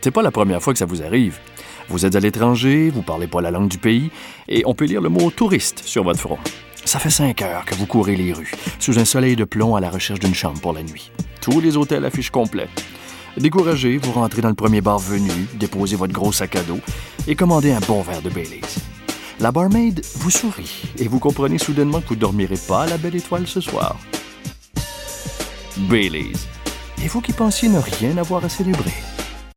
C'est pas la première fois que ça vous arrive. Vous êtes à l'étranger, vous parlez pas la langue du pays, et on peut lire le mot « touriste » sur votre front. Ça fait 5 heures que vous courez les rues, sous un soleil de plomb à la recherche d'une chambre pour la nuit. Tous les hôtels affichent complet. Découragé, vous rentrez dans le premier bar venu, déposez votre gros sac à dos et commandez un bon verre de Baileys. La barmaid vous sourit et vous comprenez soudainement que vous ne dormirez pas à la Belle Étoile ce soir. Baileys. Et vous qui pensiez ne rien avoir à célébrer.